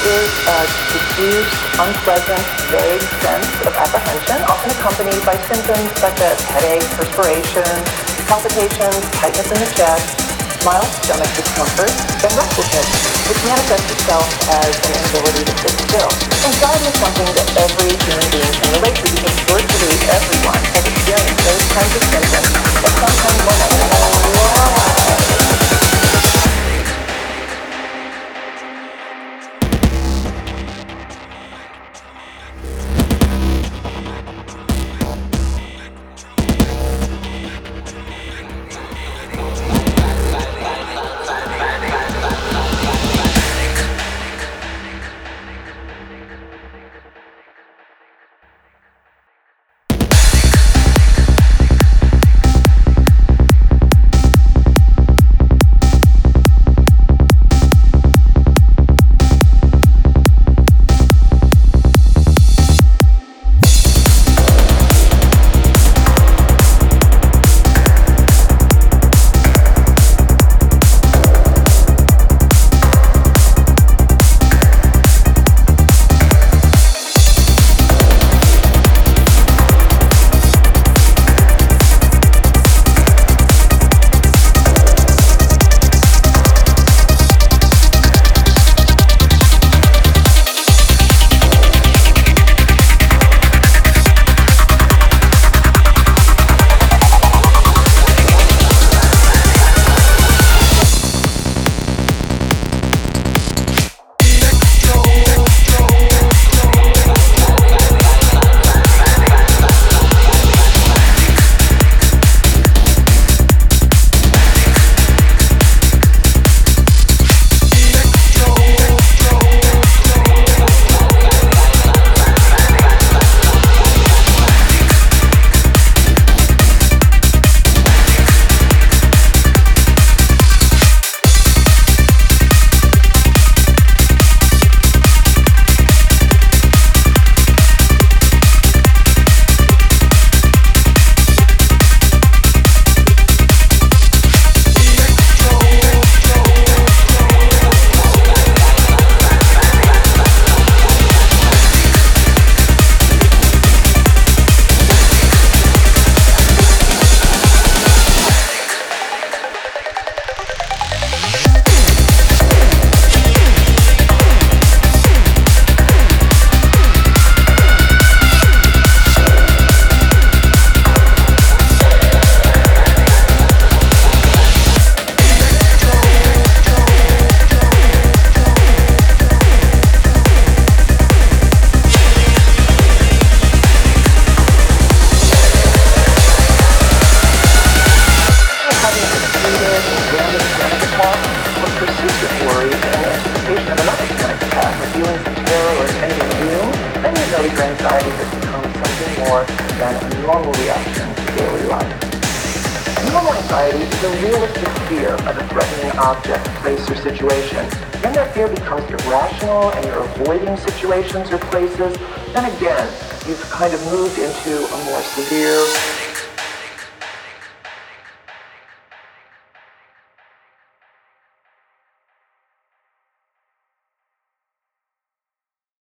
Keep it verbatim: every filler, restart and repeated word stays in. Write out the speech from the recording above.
is a diffuse, unpleasant, vague sense of apprehension, often accompanied by symptoms such as headache, perspiration, palpitations, tightness in the chest, mild stomach discomfort, and restlessness, which manifests itself as an inability to sit still. Anxiety is something that every human being can relate to because virtually everyone has experienced those kinds of symptoms at some time or another in their lives. Anxiety has become something more than a normal reaction to daily life. Normal anxiety is a realistic fear of a threatening object, place, or situation. When that fear becomes irrational and you're avoiding situations or places, then again, you've kind of moved into a more severe